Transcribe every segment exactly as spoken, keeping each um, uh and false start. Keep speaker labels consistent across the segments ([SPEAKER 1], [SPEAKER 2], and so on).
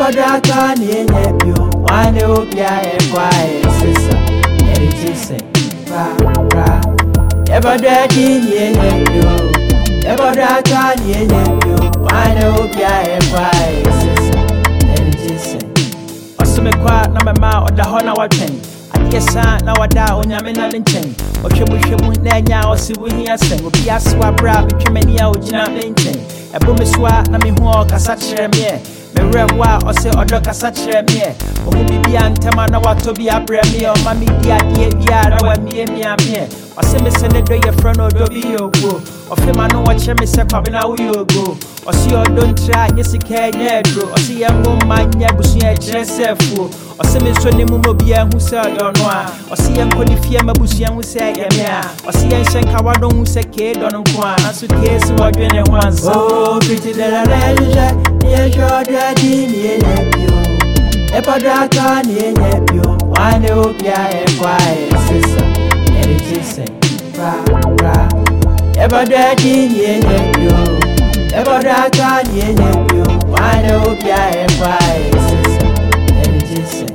[SPEAKER 1] Epadaka ni nyepio, wane upia ekwae sisa. Eritise, ra ra. Epadaki ni nyepio, epadaka ni nyepio, wane upia ekwae sisa. Eritise. Osime kwa na mema odahona wateng. Adiyesa na wada onyame na nchen. Ohwemu hwemu na nya osibu hia sen. Obi aswa bra betwemani a ogina nchen. Ebomeswa na mehu kasa kyerɛ me. Merewa ose odo kasa kyerɛ me. Ohu bibia ntama na wato bi abrɛ me. O ma me di ade bia na wa mie mia me. Ose me se ne do ye frɛ no do bi yogo. Ofema no wo kyerɛ me se kwabe na wo yogo. Ose odo ntra nyesika nyedro. Ose ye ngoma nya busu ye kyerɛ sefu. Ose me so ne mu mobia hu se odo no a. Ose ye nkoni fie mabusu hu se ye me a. Ose ye nhyɛnka wado hu se ke do no nko a. Na so ke se wodwene ho ansa. Oh, pretty de la reje, ye shoda di ni nyepio. Epadaka ni nyepio, wane upia ekwae sisa. Eritise, ra ra. Epadaki ni nyepio, epadaka ni nyepio, wane upia ekwae sisa. Eritise.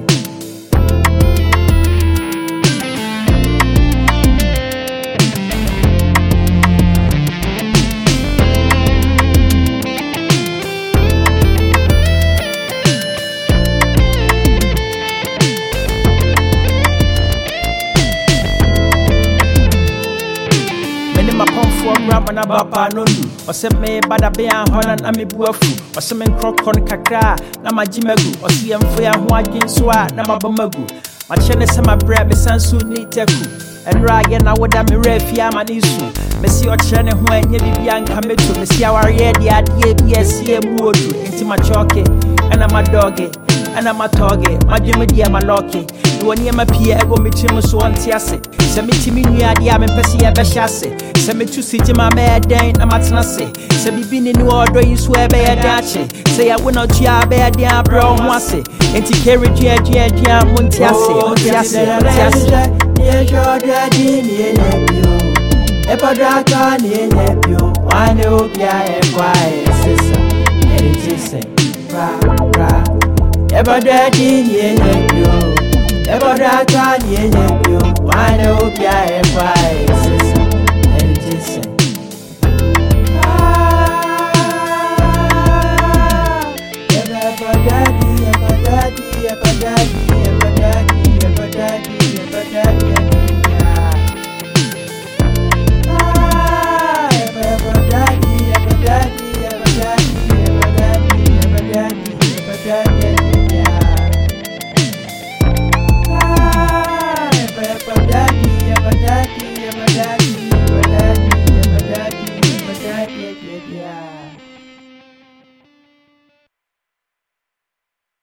[SPEAKER 1] Na bapa no nu ose me bada be an hona na me buafu ose me nkrokon kakra na magimegu ose ye mfo ya ho adwen so a na mabamagu ma chene se ma bra be sansu ni teku enra ye na woda me refi ama ni su me si o kire ne ho anya bibia nka metu me si aware ye de ade bi asie mu odu enti ma choke ana ma doge ana ma toge ma dweme dia ma loke woni ma pie ego metim so onte ase se metimi nua de a me pese ye be hyase se metu sije ma me den na matena se se bibi ni no odo yiso e be ye dache se ya wona tua be ye dia bro ho ase enti carry dia dia dia monte ase monte ase monte ase ye joda di ni nyepio epadaka ni nyepio wane upia ekwae sisa eritise ra ra ebadaki ni nyepio epadaka ni nyepio wane upia ekwae sisa eritise. Ebadaki ebadaki ebadaki ebadaki ebadaki ebadaki But